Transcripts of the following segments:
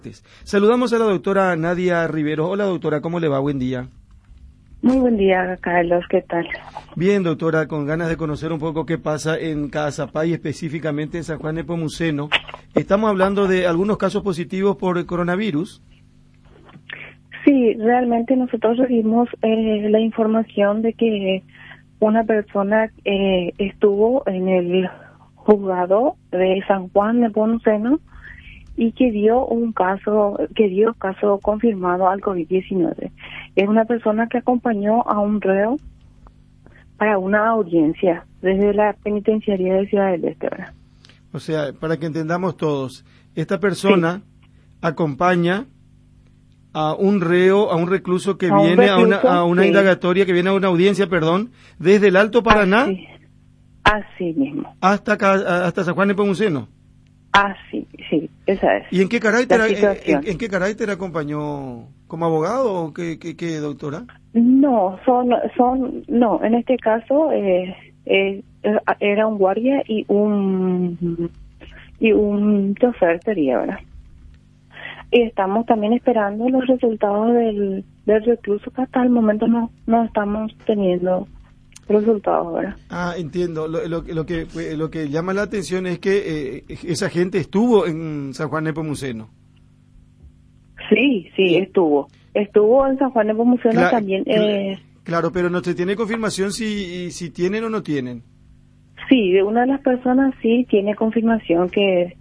Saludamos a la doctora Nadia Rivero. Hola doctora, ¿cómo le va? Buen día. Muy buen día, Carlos, ¿qué tal? Bien, doctora, con ganas de conocer un poco qué pasa en Caazapá y específicamente en San Juan de Nepomuceno. Estamos hablando de algunos casos positivos por coronavirus. Sí, realmente nosotros recibimos la información de que una persona estuvo en el juzgado de San Juan de Nepomuceno y que dio caso confirmado al COVID-19. Es una persona que acompañó a un reo para una audiencia desde la penitenciaría de Ciudad del Este, ¿verdad? O sea, para que entendamos todos, esta persona acompaña a un reo, a un recluso que viene a una indagatoria, que viene a una audiencia, desde el Alto Paraná así mismo hasta San Juan de Nepomuceno. Sí, esa es. ¿Y en qué carácter acompañó? ¿Como abogado o qué doctora? No, no, en este caso era un guardia y un chofer sería, ¿verdad? Y estamos también esperando los resultados del recluso, que hasta el momento no estamos teniendo resultados, ¿verdad? Entiendo. Lo que llama la atención es que esa gente estuvo en San Juan de Nepomuceno. Sí, estuvo en San Juan de Nepomuceno también. Claro, pero no se tiene confirmación si tienen o no tienen. Sí, de una de las personas sí tiene confirmación que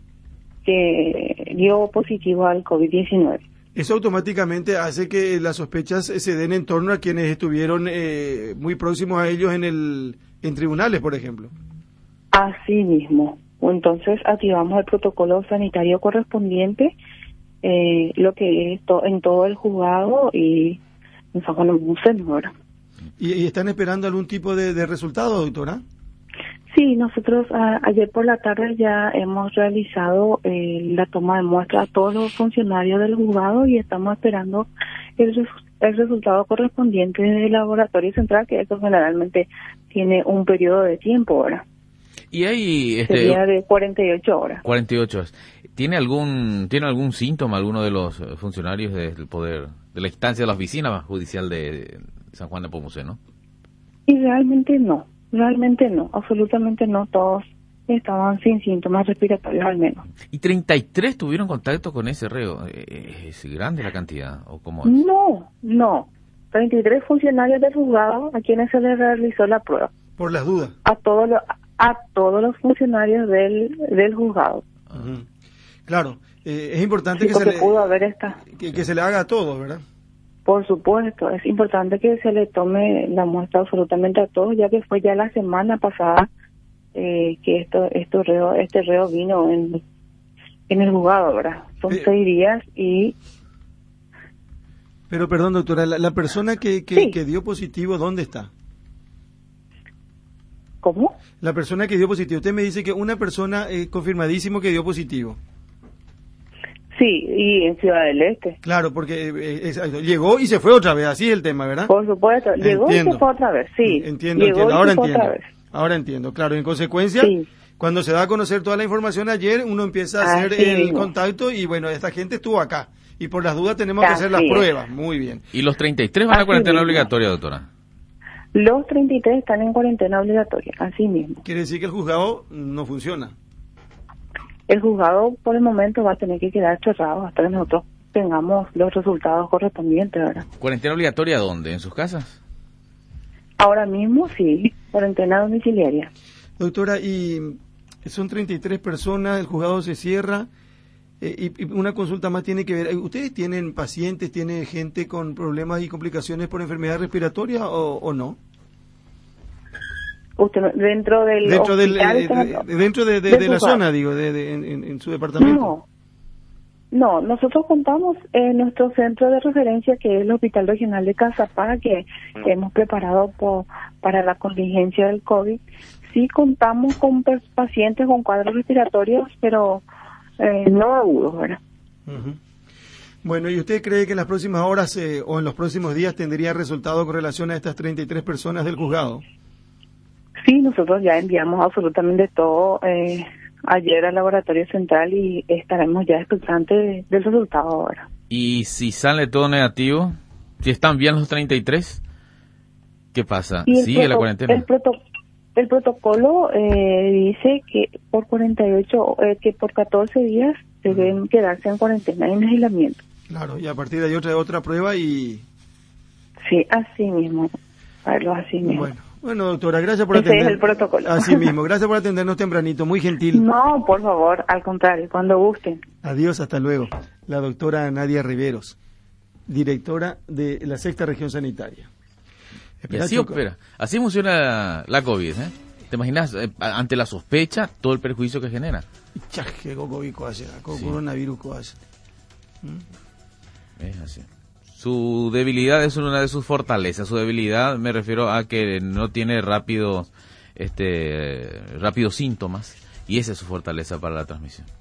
dio positivo al COVID-19. Eso automáticamente hace que las sospechas se den en torno a quienes estuvieron muy próximos a ellos en tribunales, por ejemplo. Así mismo. Entonces activamos el protocolo sanitario correspondiente, lo que es en todo el juzgado y en San Juan de Nepomuceno. ¿Y están esperando algún tipo de resultado, doctora? Sí, nosotros ayer por la tarde ya hemos realizado la toma de muestra a todos los funcionarios del juzgado y estamos esperando el resultado correspondiente del laboratorio central, que eso generalmente tiene un periodo de tiempo, ¿verdad? Y hay sería de 48 horas. 48 horas. ¿Tiene algún síntoma alguno de los funcionarios del poder, de la instancia de la oficina judicial de San Juan de Nepomuceno? Y realmente no, absolutamente no, todos estaban sin síntomas respiratorios al menos. ¿Y 33 tuvieron contacto con ese reo? ¿Es grande la cantidad o cómo es? No, 33 funcionarios del juzgado a quienes se les realizó la prueba. Por las dudas. A todos los funcionarios del juzgado. Uh-huh. Claro, es importante que se le haga a todos, ¿verdad? Por supuesto, es importante que se le tome la muestra absolutamente a todos, ya que fue ya la semana pasada que este reo vino en el juzgado, ¿verdad? Son 6 días y... Pero perdón, doctora, la persona que dio positivo, ¿dónde está? ¿Cómo? La persona que dio positivo. Usted me dice que una persona confirmadísimo que dio positivo. Sí, y en Ciudad del Este. Claro, porque llegó y se fue otra vez, así es el tema, ¿verdad? Por supuesto, llegó y se fue otra vez, sí. Entiendo. Ahora entiendo, claro, en consecuencia, cuando se da a conocer toda la información ayer, uno empieza a hacer el contacto y bueno, esta gente estuvo acá y por las dudas tenemos que hacer las pruebas, muy bien. ¿Y los 33 van a cuarentena obligatoria, doctora? Los 33 están en cuarentena obligatoria, así mismo. Quiere decir que el juzgado no funciona. El juzgado por el momento va a tener que quedar cerrado hasta que nosotros tengamos los resultados correspondientes, ¿verdad? ¿Cuarentena obligatoria dónde? ¿En sus casas? Ahora mismo sí, cuarentena domiciliaria. Doctora, y son 33 personas, el juzgado se cierra y una consulta más tiene que ver. ¿Ustedes tienen pacientes, tienen gente con problemas y complicaciones por enfermedad respiratoria o no? Usted dentro de la zona, digo, en su departamento. No, nosotros contamos en nuestro centro de referencia, que es el Hospital Regional de Caazapá, que hemos preparado para la contingencia del COVID. Sí contamos con pacientes con cuadros respiratorios, pero no agudos, ¿verdad? Uh-huh. Bueno, ¿y usted cree que en las próximas horas o en los próximos días tendría resultado con relación a estas 33 personas del juzgado? Sí, nosotros ya enviamos absolutamente todo ayer al laboratorio central y estaremos ya expectantes del resultado ahora. Y si sale todo negativo, si están bien los 33, ¿qué pasa? ¿Sigue la cuarentena? El protocolo dice que por 48, que por 14 días deben quedarse en cuarentena, en aislamiento. Claro, y a partir de ahí otra prueba y... Sí, así mismo, Carlos, así mismo. Bueno, doctora, gracias por Ese atender. es el protocolo. Así mismo, gracias por atendernos tempranito, muy gentil. No, por favor, al contrario, cuando gusten. Adiós, hasta luego. La doctora Nadia Riveros, directora de la 6ª Región Sanitaria. Así funciona la COVID, ¿eh? ¿Te imaginas, ante la sospecha, todo el perjuicio que genera? Coronavirus. Es así. Su debilidad es una de sus fortalezas. Su debilidad me refiero a que no tiene rápidos síntomas, y esa es su fortaleza para la transmisión.